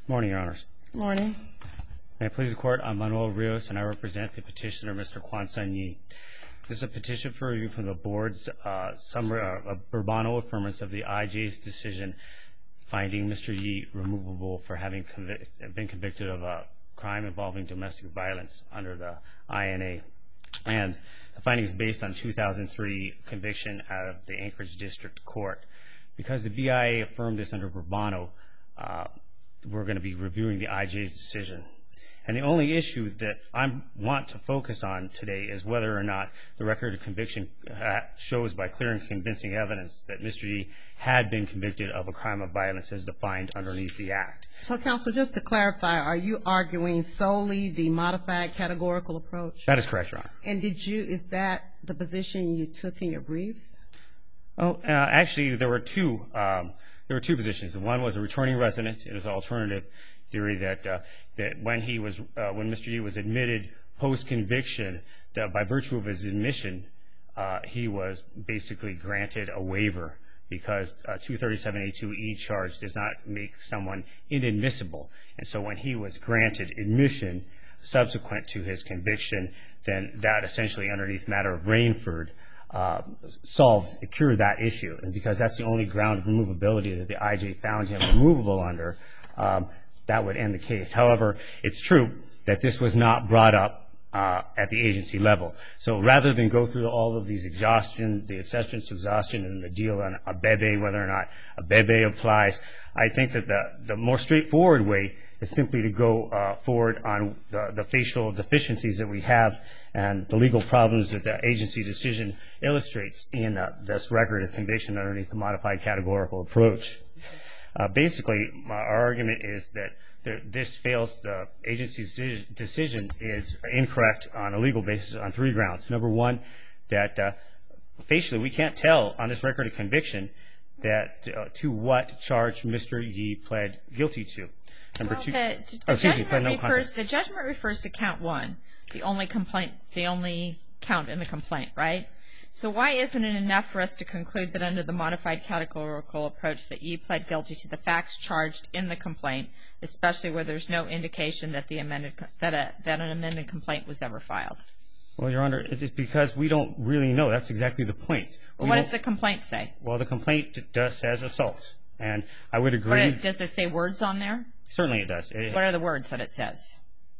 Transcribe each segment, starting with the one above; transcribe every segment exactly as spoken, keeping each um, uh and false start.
Morning, Your Honors. Morning. May it please the Court, I'm Manuel Rios, and I represent the petitioner, Mister Kwan Sun Yi. This is a petition for review from the Board's uh, summary, uh, Burbano affirmance of the I J's decision finding Mister Yi removable for having convic been convicted of a crime involving domestic violence under the I N A. And the finding is based on two thousand three conviction out of the Anchorage District Court. Because the B I A affirmed this under Burbano, uh, we're going to be reviewing the I J's decision. And the only issue that I want to focus on today is whether or not the record of conviction uh, shows by clear and convincing evidence that Mister Yi had been convicted of a crime of violence as defined underneath the Act. So, Counsel, just to clarify, are you arguing solely the modified categorical approach? That is correct, Your Honor. And did you, is that the position you took in your briefs? Oh, uh, actually, there were two. Um, there were two positions. One was a returning resident. It was an alternative theory that uh, that when he was uh, when Mister Yi was admitted post conviction, that by virtue of his admission, uh, he was basically granted a waiver because uh, two thirty-seven A two E charge does not make someone inadmissible. And so when he was granted admission subsequent to his conviction, then that essentially underneath matter of Rainford uh, solved, cured that issue. And because that's the only ground of removability that the I J found him removable under, um, that would end the case. However, it's true that this was not brought up uh, at the agency level. So rather than go through all of these exhaustion, the exceptions to exhaustion and the deal on a bebe, whether or not a bebe applies, I think that the, the more straightforward way is simply to go uh, forward on the, the facial deficiencies that we have and the legal problems that the agency decision illustrates in uh, this record of conviction underneath the modified categorical approach. Uh, basically, our argument is that there, this fails, the agency's decision is incorrect on a legal basis on three grounds. Number one, that uh, facially we can't tell on this record of conviction that uh, to what charge Mister Yi pled guilty to. Number well, two, the, the, oh, excuse judgment me, no refers, the judgment refers to count one, the only complaint, the only count in the complaint, right? So why isn't it enough for us to conclude that under the modified categorical approach that Yi pled guilty to the facts charged in the complaint, especially where there's no indication that the amended that a that an amended complaint was ever filed? Well, Your Honor, it's because we don't really know. That's exactly the point. Well, what does the complaint say? Well, the complaint does says assault, and I would agree. It, does it say words on there? Certainly, it does. It, what are the words that it says?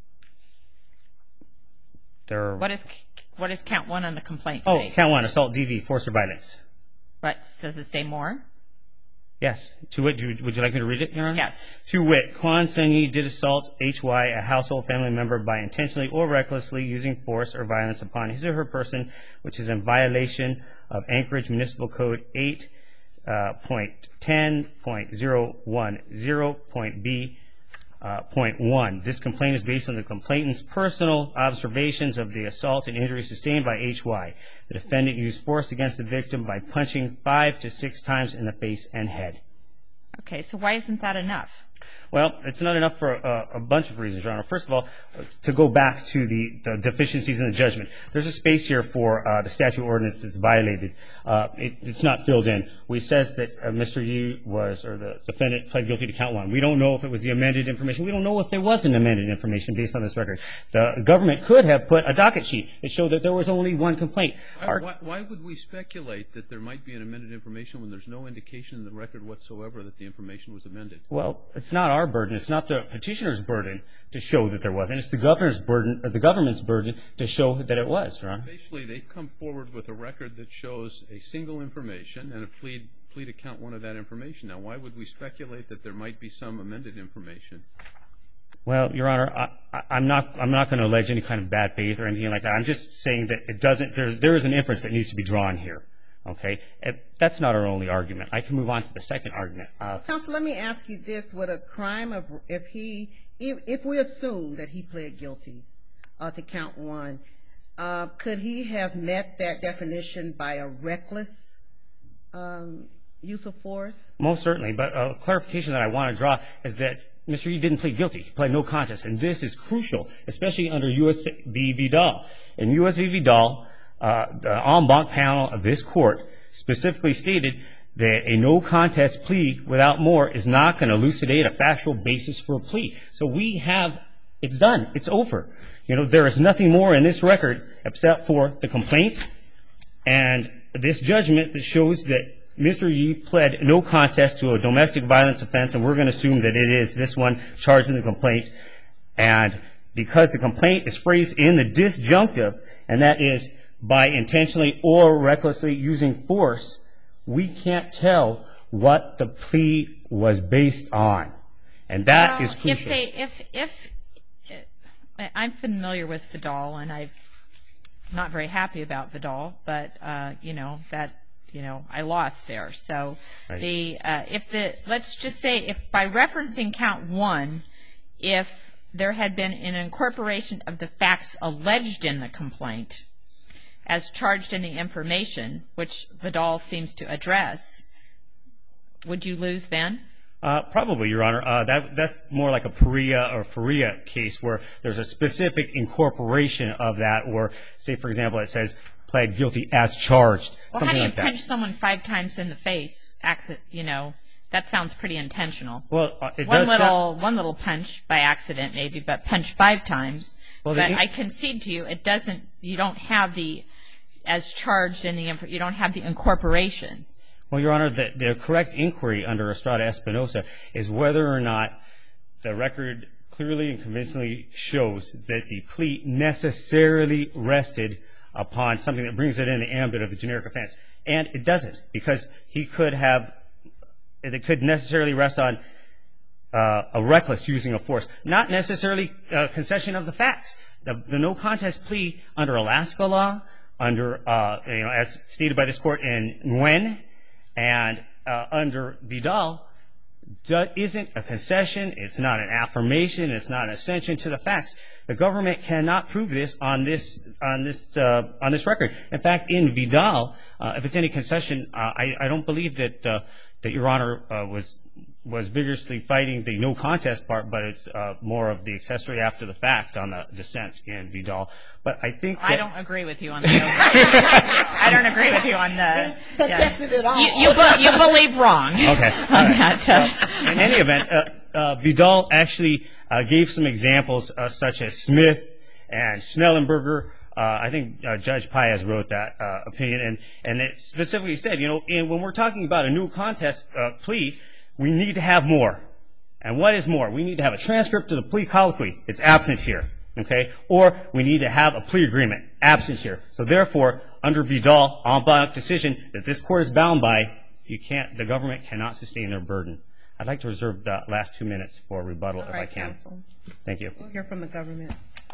There. What is what is count one on the complaint oh, say? Oh, count one, assault, D V, force or violence. But does it say more? Yes. To wit, would you like me to read it, Your Honor? Yes. To wit, Kwan Sun Yi did assault H Y, a household family member, by intentionally or recklessly using force or violence upon his or her person, which is in violation of Anchorage Municipal Code eight point ten point zero one zero point B. Uh, point one. This complaint is based on the complainant's personal observations of the assault and injury sustained by H Y. The defendant used force against the victim by punching five to six times in the face and head. Okay, so why isn't that enough? Well, it's not enough for a, a bunch of reasons, Your Honor. First of all, to go back to the, the deficiencies in the judgment, there's a space here for uh, the statute ordinance that's violated. Uh, it, it's not filled in. We says that uh, Mister Yi was, or the defendant pled guilty to count one. We don't know if it was the amended information. We don't know if there was an amended information based on this record. The government could have put a docket sheet that showed that there was only one complaint. Why, why, why would we speculate that there might be an amended information when there's no indication in the record whatsoever that the information was amended? Well, it's not our burden. It's not the petitioner's burden to show that there wasn't. It's the governor's burden, or the government's burden, to show that it was, Your Honor. Basically, they've come forward with a record that shows a single information and a plea, plea to count one of that information. Now, why would we speculate that there might be some amended information? Well, Your Honor, I, I, I'm not. I'm not going to allege any kind of bad faith or anything like that. I'm just saying that it doesn't. There, there is an inference that needs to be drawn here. Okay, and that's not our only argument. I can move on to the second argument. Uh, Counsel, let me ask you this: would a crime of if he, if, if we assume that he pled guilty uh, to count one, uh, could he have met that definition by a reckless um, use of force? Most certainly, but a clarification that I want to draw is that Mister Yi didn't plead guilty. He pled no contest, and this is crucial, especially under U S v. Vidal. In U S v. Vidal, uh, the en banc panel of this court specifically stated that a no contest plea without more is not going to elucidate a factual basis for a plea. So we have, it's done, it's over. You know, there is nothing more in this record except for the complaint and this judgment that shows that Mister Yee pled no contest to a domestic violence offense, and we're going to assume that it is this one charged in the complaint. And because the complaint is phrased in the disjunctive, and that is by intentionally or recklessly using force, we can't tell what the plea was based on. And that well, is crucial. If they, if, if, uh, I'm familiar with Vidal, and I'm not very happy about Vidal, but, uh, you know, that, you know, I lost there. So right. the, uh, if the, let's just say if by referencing count one, if there had been an incorporation of the facts alleged in the complaint as charged in the information, which Vidal seems to address, would you lose then? Uh, probably, Your Honor. Uh, that, that's more like a Perea or Faria case where there's a specific incorporation of that, or say, for example, it says pled guilty as charged. Well, something how do you like punch that. someone five times in the face? Accident, you know, that sounds pretty intentional. Well, uh, it one does little sound, one little punch by accident maybe, but punch five times. Well, but the, I concede to you, it doesn't. You don't have the as charged in the you don't have the incorporation. Well, Your Honor, the, the correct inquiry under Estrada Espinosa is whether or not the record clearly and convincingly shows that the plea necessarily rested upon something that brings it in the ambit of the generic offense. And it doesn't, because he could have, it could necessarily rest on uh, a reckless using of force, not necessarily a concession of the facts. The, the no contest plea under Alaska law, under, uh, you know, as stated by this court in Nguyen, and uh, under Vidal, do, isn't a concession, it's not an affirmation, it's not an ascension to the facts. The government cannot prove this on this on this uh, on this record. In fact, in Vidal, uh, if it's any concession, uh, I, I don't believe that uh, that Your Honor uh, was was vigorously fighting the no contest part, but it's uh, more of the accessory after the fact on the dissent in Vidal. But I think that I don't agree with you on the. I don't agree with you on the. Protected Yeah. it all. You, you, be, you believe wrong. Okay. on Right. that. Uh, Well, in any event, uh, uh, Vidal actually uh, gave some examples uh, such as Smith and Schnellenberger. Uh, I think uh, Judge Paez wrote that uh, opinion, and, and it specifically said, you know, in, when we're talking about a new contest uh, plea, we need to have more. And what is more? We need to have a transcript of the plea colloquy. It's absent here. Okay? Or we need to have a plea agreement. Absent here. So therefore, under Vidal, en banc decision that this court is bound by, you can't, the government cannot sustain their burden. I'd like to reserve the last two minutes for rebuttal All if right, I can. counsel. Thank you. We'll hear from the government.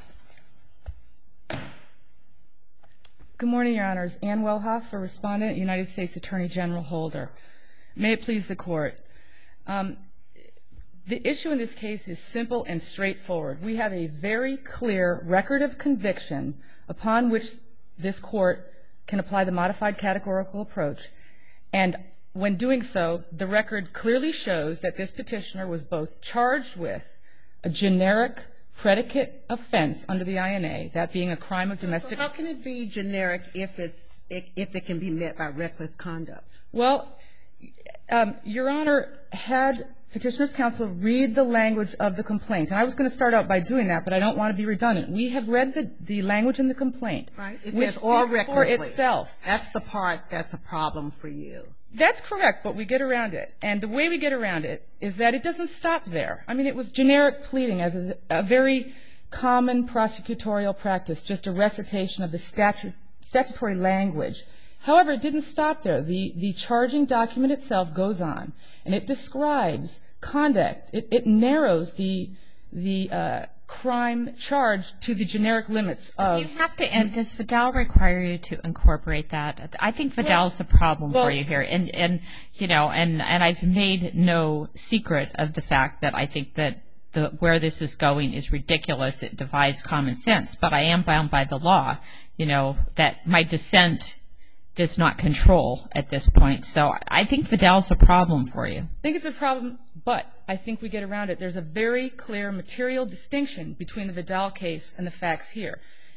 Good morning, Your Honors. Ann Wellhoff for Respondent, United States Attorney General Holder. May it please the Court. Um, the issue in this case is simple and straightforward. We have a very clear record of conviction upon which this Court can apply the modified categorical approach. And when doing so, the record clearly shows that this petitioner was both charged with a generic predicate offense under the I N A, that being a crime of domestic... So how can it be generic if it's if it can be met by reckless conduct? Well, um, Your Honor, had Petitioner's Counsel read the language of the complaint, and I was going to start out by doing that, but I don't want to be redundant. We have read the, the language in the complaint. Right. It which says or speaks for recklessly. itself. That's the part that's a problem for you. That's correct, but we get around it. And the way we get around it is that it doesn't stop there. I mean, it was generic pleading, as is a very common prosecutorial practice, just a recitation of the statu- statutory language. However, it didn't stop there. The, the charging document itself goes on, and it describes conduct. It, it narrows the, the uh, crime charge to the generic limits of... Do you have to, and does Vidal require you to incorporate that? I think Vidal's a problem well, for you here. And, and you know, and, and I've made no secret of the fact that I think that the, where this is going is ridiculous. It defies common sense. But I am bound by the law, you know, that my dissent does not control at this point. So I think Vidal's a problem for you. I think it's a problem, but I think we get around it. There's a very clear material distinction between the Vidal case and the facts here.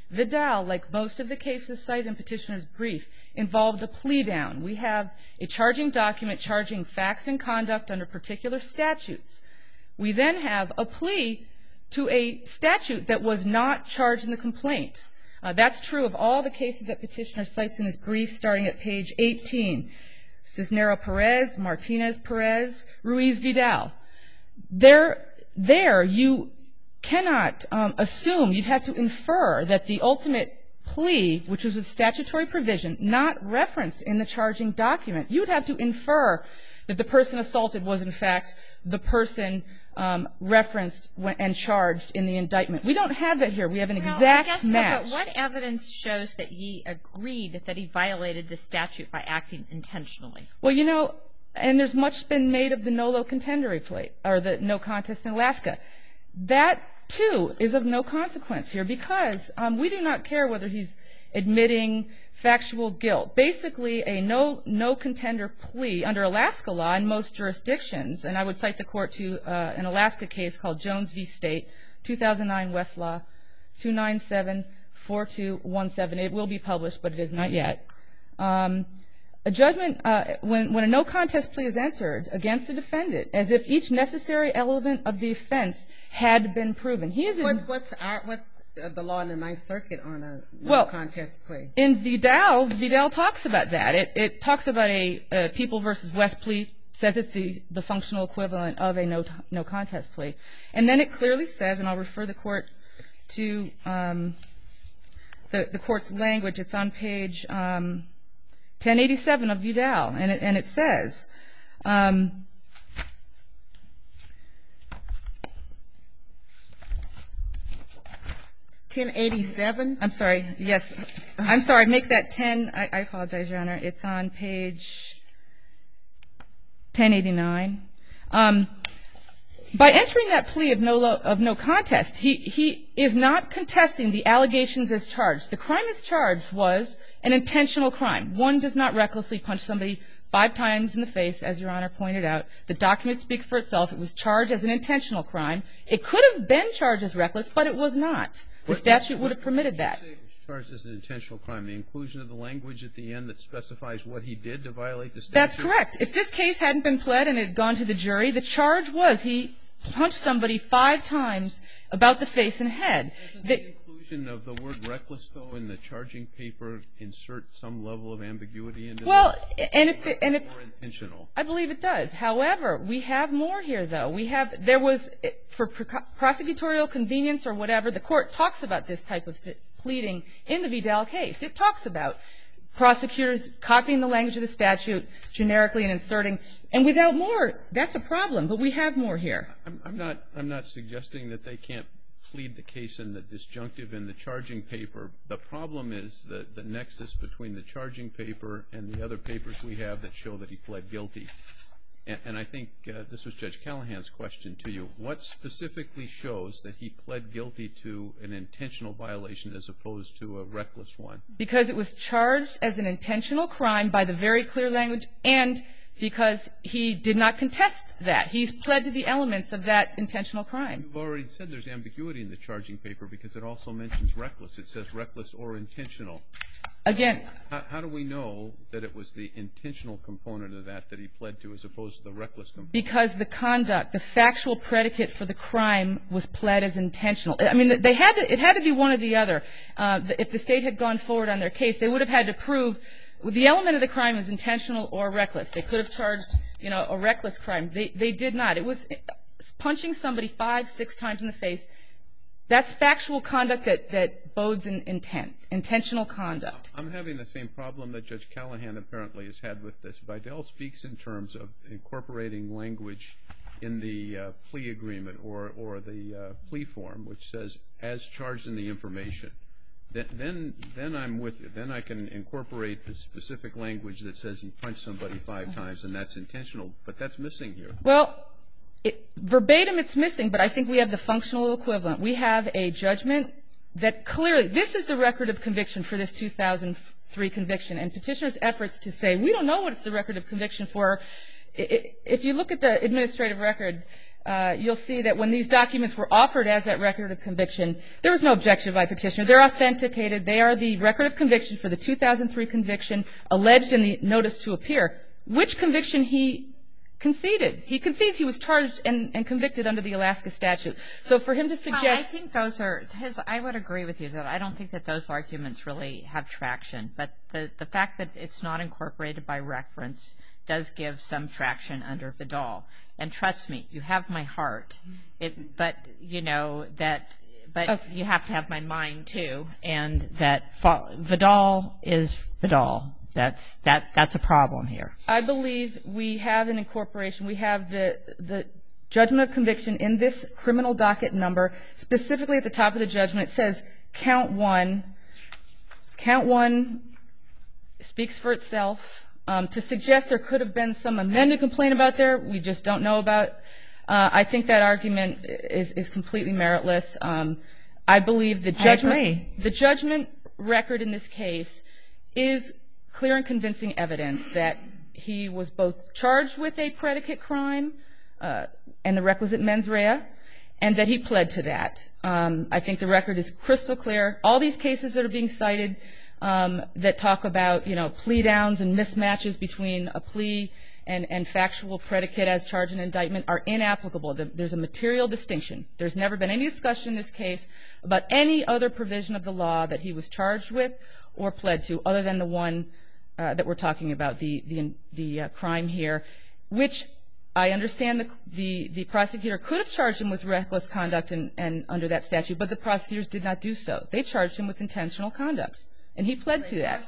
Vidal, like most of the cases cited in Petitioner's brief, involved a plea down. We have a charging document charging facts and conduct under particular statutes. We then have a plea to a statute that was not charged in the complaint. Uh, that's true of all the cases that Petitioner cites in his brief, starting at page eighteen. Cisnero-Perez, Martinez-Perez, Ruiz-Vidal. There, there you cannot um, assume, you'd have to infer that the ultimate plea, which was a statutory provision, not referenced in the charging document, you would have to infer that the person assaulted was in fact the person um, referenced when, and charged in the indictment. We don't have that here. We have an well, exact I guess match. So, but what evidence shows that he agreed that he violated the statute by acting intentionally? Well, you know, and there's much been made of the nolo contendere plea, or the no contest in Alaska. That, too, is of no consequence here because um, we do not care whether he's admitting factual guilt. Basically, a no, no contender plea under Alaska law in most jurisdictions, and I would cite the court to uh, an Alaska case called Jones v. State, two thousand nine Westlaw, two nine seven four two one seven. It will be published, but it is not yet. Um, a judgment, uh, when, when a no contest plea is entered against the defendant, as if each necessary element of the offense had been proven. He is What's, what's, our, what's the law in the Ninth Circuit on a no well, contest plea? In Vidal, Vidal talks about that. It, it talks about a, a People versus West plea, says it's the, the functional equivalent of a no, no contest plea. And then it clearly says, and I'll refer the court to um, the, the court's language, it's on page um, ten eighty-seven of Vidal, and it, and it says, um, ten eighty-seven? I'm sorry, yes. I'm sorry, make that ten. I, I apologize, Your Honor. It's on page ten eighty-nine. Um, by entering that plea of no, lo, of no contest, he, he is not contesting the allegations as charged. The crime as charged was an intentional crime. One does not recklessly punch somebody five times in the face, as Your Honor pointed out. The document speaks for itself. It was charged as an intentional crime. It could have been charged as reckless, but it was not. The statute would have permitted that. What did you say it was charged as an intentional crime? The inclusion of the language at the end that specifies what he did to violate the statute? That's correct. If this case hadn't been pled and it had gone to the jury, the charge was he punched somebody five times about the face and head. Doesn't the inclusion of the word reckless, though, in the charging paper insert some level of ambiguity into well, this? and if the, and if Or intentional? I believe it does. However, we have more here, though. We have there was for prosecutorial convenience or whatever. The court talks about this type of pleading in the Vidal case. It talks about prosecutors copying the language of the statute generically and inserting. And without more, that's a problem. But we have more here. I'm, I'm not. I'm not suggesting that they can't plead the case in the disjunctive in the charging paper. The problem is the the nexus between the charging paper and the other papers we have that show that he pled guilty. And, and I think uh, this was Judge Callahan's question to you. What specifically shows that he pled guilty to an intentional violation as opposed to a reckless one? Because it was charged as an intentional crime by the very clear language, and because he did not contest that. He's pled to the elements of that intentional crime. You've already said there's ambiguity in the charging paper because it also mentions reckless. It says reckless or intentional. Again, How, how do we know that it was the intentional component of that that he pled to as opposed to the reckless component? because the conduct, the factual predicate for the crime was pled as intentional. I mean, they had to, it had to be one or the other. Uh, if the state had gone forward on their case, they would have had to prove the element of the crime is intentional or reckless. They could have charged, you know, a reckless crime. They they did not. It was punching somebody five, six times in the face. That's factual conduct that, that bodes an intent, intentional conduct. I'm having the same problem that Judge Callahan apparently has had with this. Vidal speaks in terms of incorporating language in the uh, plea agreement or, or the uh, plea form, which says, as charged in the information. Then, then, then I'm with you. Then I can incorporate the specific language that says he punched somebody five times, and that's intentional. But that's missing here. Well, it, verbatim it's missing, but I think we have the functional equivalent. We have a judgment that clearly, this is the record of conviction for this two thousand three conviction, and petitioner's efforts to say, we don't know what it's the record of conviction for. If you look at the administrative record, uh, you'll see that when these documents were offered as that record of conviction, there was no objection by petitioner. They're authenticated. They are the record of conviction for the two thousand three conviction alleged in the notice to appear, which conviction he conceded. He concedes he was charged and, and convicted under the Alaska statute. So for him to suggest... Well, I think those are, his, I would agree with you that I don't think that those arguments really have traction, but the, the fact that it's not incorporated by reference does give some traction under Vidal. And trust me, you have my heart, it, but you know that, but okay. You have to have my mind too, and that Vidal is Vidal. That's that. That's a problem here. I believe we have an incorporation. We have the the judgment of conviction in this criminal docket number. Specifically at the top of the judgment, it says count one. Count one speaks for itself. Um, to suggest there could have been some amended complaint about there, we just don't know about. Uh, I think that argument is is completely meritless. Um, I believe the judgment I agree. the judgment record in this case is clear and convincing evidence that he was both charged with a predicate crime uh, and the requisite mens rea, and that he pled to that. Um, I think the record is crystal clear. All these cases that are being cited um, that talk about, you know, plea downs and mismatches between a plea and, and factual predicate as charge and indictment are inapplicable. There's a material distinction. There's never been any discussion in this case about any other provision of the law that he was charged with or pled to other than the one Uh, that we're talking about, the the the uh, crime here, which I understand the, the the prosecutor could have charged him with reckless conduct and, and under that statute, but the prosecutors did not do so. They charged him with intentional conduct, and he pled to that.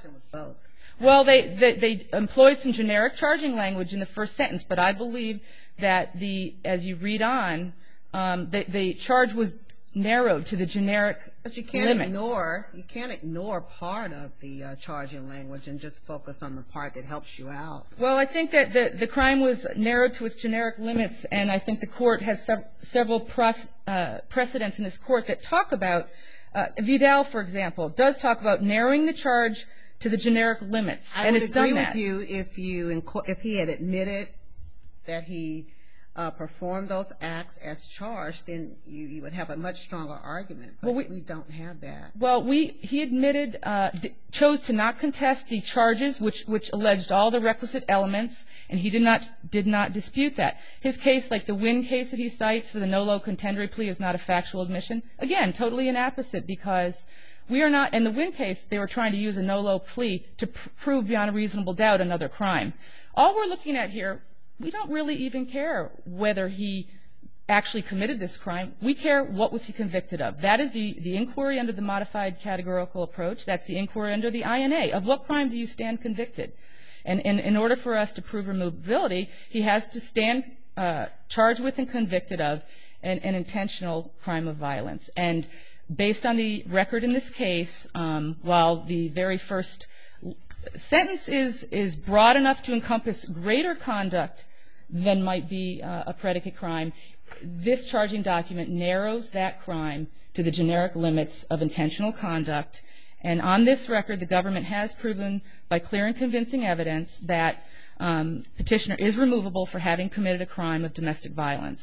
Well, they, they they employed some generic charging language in the first sentence, but I believe that the as you read on, um, the the charge was narrowed to the generic limits. But you can't ignore you can't ignore part of the uh, charging language and just focus on the part that helps you out. Well, I think that the the crime was narrowed to its generic limits, and I think the court has sev several pros, uh, precedents in this court that talk about uh, Vidal, for example, does talk about narrowing the charge to the generic limits, I and would it's agree done with that. you if you if he had admitted that he Uh, perform those acts as charged, then you, you would have a much stronger argument. But well, we, we don't have that. Well, we he admitted, uh, d chose to not contest the charges, which which alleged all the requisite elements, and he did not did not dispute that. His case, like the Wynn case that he cites for the no low contendere plea, is not a factual admission. Again, totally inapposite, because we are not. In the Wynn case, they were trying to use a no low plea to pr prove beyond a reasonable doubt another crime. All we're looking at here. We don't really even care whether he actually committed this crime. We care what was he convicted of. That is the, the inquiry under the modified categorical approach. That's the inquiry under the I N A. Of what crime do you stand convicted? And, and in order for us to prove removability, he has to stand uh, charged with and convicted of an, an intentional crime of violence. And based on the record in this case, um, while the very first sentence is is broad enough to encompass greater conduct than might be uh, a predicate crime, this charging document narrows that crime to the generic limits of intentional conduct. And on this record, the government has proven by clear and convincing evidence that um, petitioner is removable for having committed a crime of domestic violence.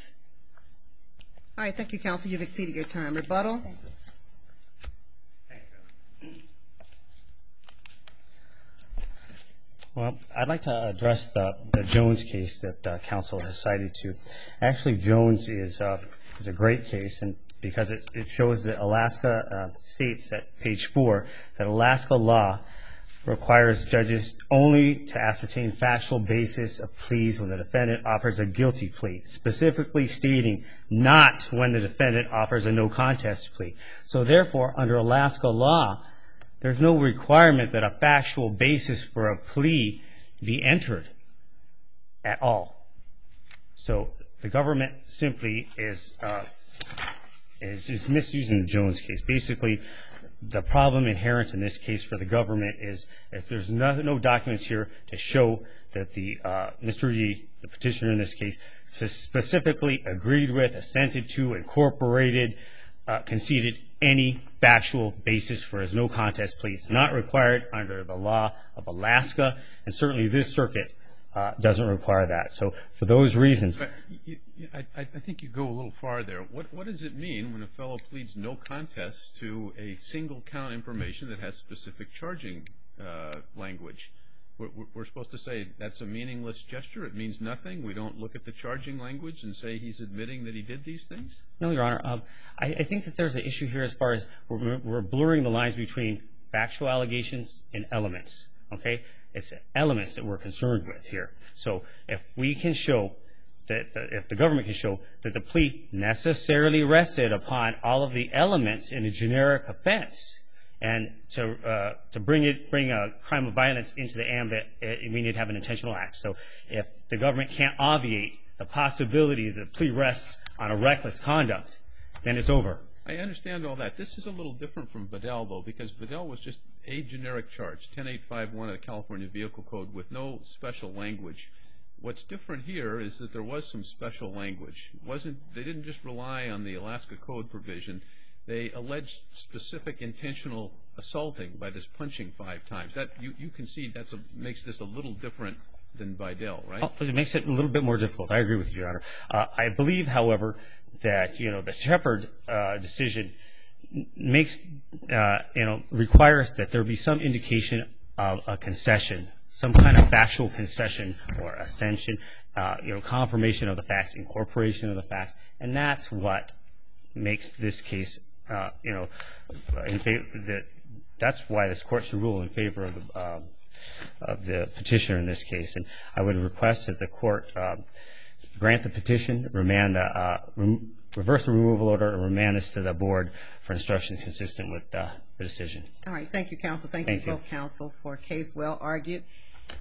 All right, thank you, counsel. You've exceeded your time. Rebuttal. Thank you. Well, I'd like to address the, the Jones case that uh, counsel has cited to. Actually, Jones is, uh, is a great case, and because it, it shows that Alaska uh, states at page four that Alaska law requires judges only to ascertain factual basis of pleas when the defendant offers a guilty plea, specifically stating not when the defendant offers a no contest plea. So therefore, under Alaska law, there's no requirement that a factual basis for a plea be entered at all. So the government simply is uh, is, is misusing the Jones case. Basically, the problem inherent in this case for the government is, is there's no, no documents here to show that the uh, Mister Yee, the petitioner in this case, specifically agreed with, assented to, incorporated, uh, conceded any factual basis for his no contest plea. It's not required under the law of Alaska, and certainly this circuit uh, doesn't require that. So for those reasons. But you, you, I, I think you go a little far there. What, what does it mean when a fellow pleads no contest to a single count information that has specific charging uh, language? We're, we're supposed to say that's a meaningless gesture. It means nothing. We don't look at the charging language and say he's admitting that he did these things? No, Your Honor. Um, I, I think that there's an issue here as far as we're, we're blurring the lines between factual allegations and elements. Okay? It's elements that we're concerned with here. So if we can show that, the, if the government can show that the plea necessarily rested upon all of the elements in a generic offense, and to uh, to bring it bring a crime of violence into the ambit, it, we need to have an intentional act. So if the government can't obviate the possibility that the plea rests on a reckless conduct, then it's over. I understand all that. This is a little different from Vidal, though, because Vidal was just a generic charge, ten eight five one of the California Vehicle Code, with no special language. What's different here is that there was some special language. It wasn't, they didn't just rely on the Alaska Code provision. They alleged specific intentional assaulting by this punching five times. That you, you concede that makes this a little different than Vidal, right? Oh, it makes it a little bit more difficult. I agree with you, Your Honor. Uh, I believe, however, that you know the Shepard uh, decision makes uh, you know requires that there be some indication of a concession, some kind of factual concession or ascension, uh, you know, confirmation of the facts, incorporation of the facts, and that's what makes this case. Uh, you know, in favor, that that's why this court should rule in favor of the, um, of the petitioner in this case. And I would request that the court um, grant the petition, remand, uh, rem reverse the removal order, and remand this to the board for instructions consistent with uh, the decision. All right. Thank you, counsel. Thank, Thank you, you. both counsel, for a case well argued.